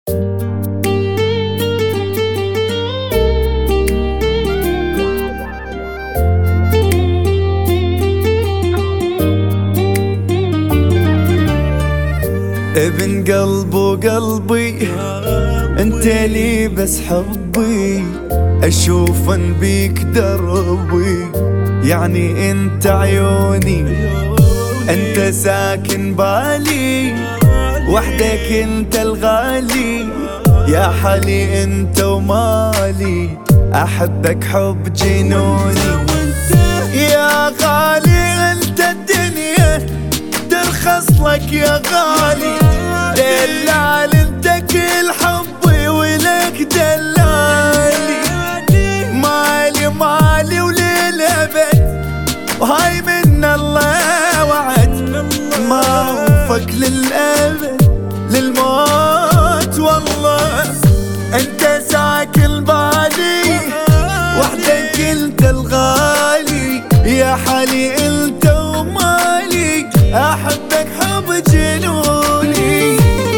ابن قلب وقلبي انت لي بس حبي، اشوفن بيك دربي، يعني انت عيوني، انت ساكن بالي، وحدك انت الغالي، يا حالي انت ومالي، احبك حب جنوني، يا غالي انت الدنيا ترخص لك يا غالي، دلال انت كل حبي ولك دلالي، مالي وللأبد، وهاي من الله وعد، ما وفق للأبد للموت والله، انت ساكن بالي، وحدك انت الغالي، يا حالي انت ومالي، احبك حب جنوني.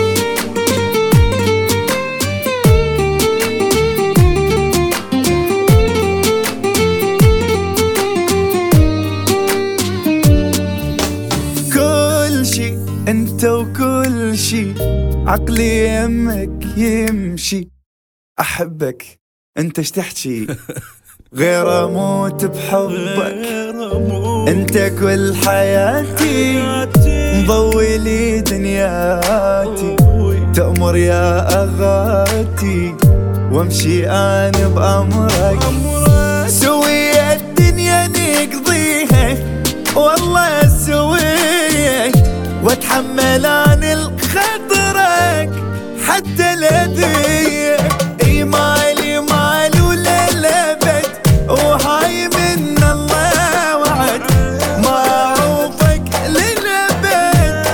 كل شي انت وكل شي، عقلي يمك يمشي، احبك انت ايش تحكي، غير اموت بحبك، انت كل حياتي، مضوي لي دنياتي، تأمر يا اغاتي، وامشي انا بامرك، سوي الدنيا نقضيها، والله سويها، واتحمل انا الخطرك حتى الاذيه، اي مالي وللأبد، وهاي من الله وعد، معروفك للأبد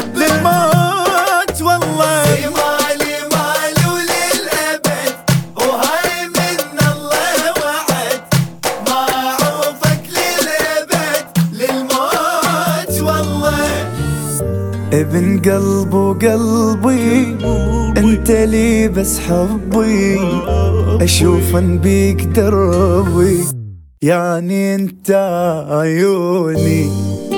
للموت والله، اي مالي وللأبد، وهاي من الله وعد، معروفك للأبد للموت والله. ابن قلب وقلبي انت لي بس حبي، اشوفن بيك دربي، يعني انت عيوني.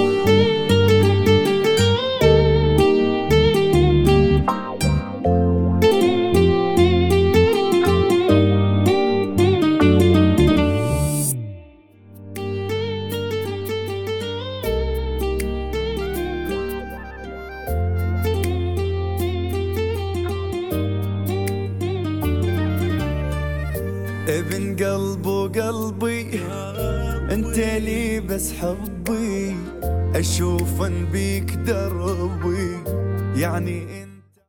ابن قلب وقلبي انت لي بس حبي، اشوفن بيك دربي، يعني